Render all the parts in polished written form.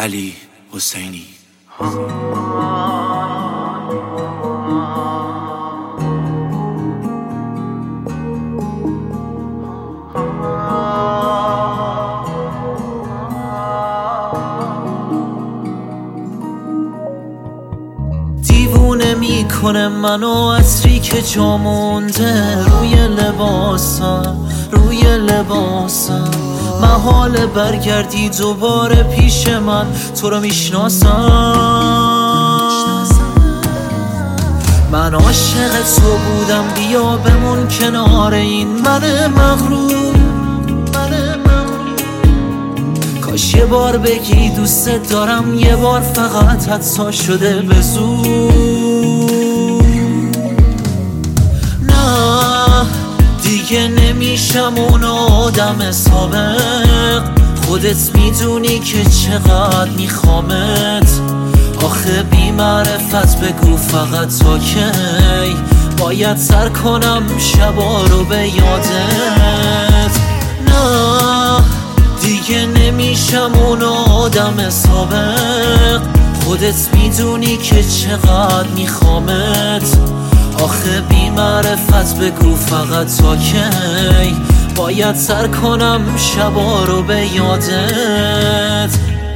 علی حسینی. دیوونه میکنه منو عطری که جا مونده روی لباسم محال برگردی دوباره پیش من، تو رو میشناسم. من عاشق تو بودم، بیا بمون کنار این من مغرور. کاش یه بار بگی دوست دارم، یه بار فقط حتی شده به زور. نه دیگه نمیشم اون آدم سابق، خودت میدونی که چقدر میخوامت. آخه بی معرفت بگو فقط تا کی باید سر کنم شبا رو به یادت. نه دیگه نمیشم اون آدم سابق، خودت میدونی که چقدر میخوامت. آخه بی معرفت بگو فقط تا کی باید سر کنم شبا رو به یادت.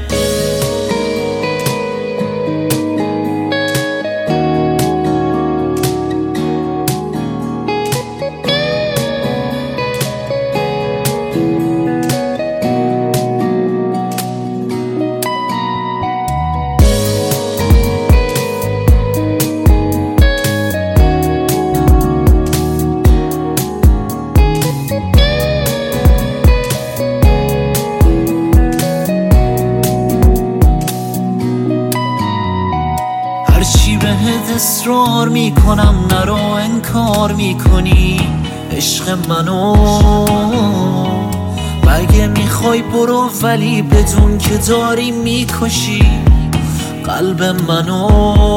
هرچی بهت اصرار میکنم نرو انکار میکنی عشق منو. اگه میخوای برو ولی بدون که داری میکشی قلب منو.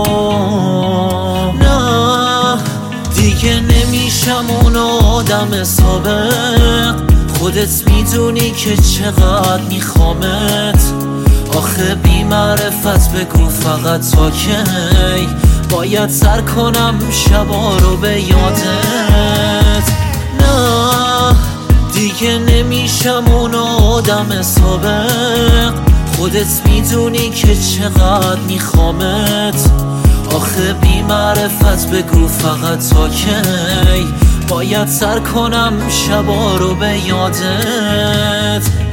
نه دیگه نمیشم اون آدم سابق، خودت میدونی که چقدر میخوامت. آخه بی معرفت بگو فقط تا کی باید سر کنم شبا رو به یادت. نه دیگه نمیشم اون آدم سابق، خودت میدونی که چقدر میخوامت. آخه بی معرفت بگو فقط تا کی باید سر کنم شبا رو به یادت.